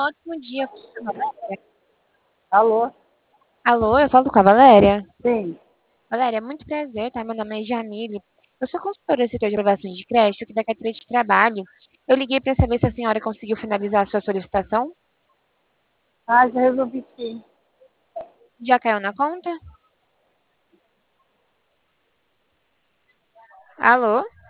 ótimo dia. Alô? Alô, eu falo com a Valéria. Sim. Valéria, muito prazer, tá? Meu nome é Jamile. Eu sou consultora do setor de aprovações de crédito aqui da carteira de trabalho. Eu liguei para saber se a senhora conseguiu finalizar a sua solicitação. Ah, já resolvi sim. Já caiu na conta? Alô?